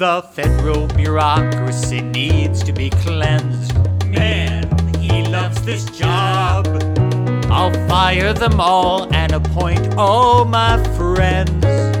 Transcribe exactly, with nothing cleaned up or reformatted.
The federal bureaucracy needs to be cleansed. Man, he loves this job. I'll fire them all and appoint all my friends.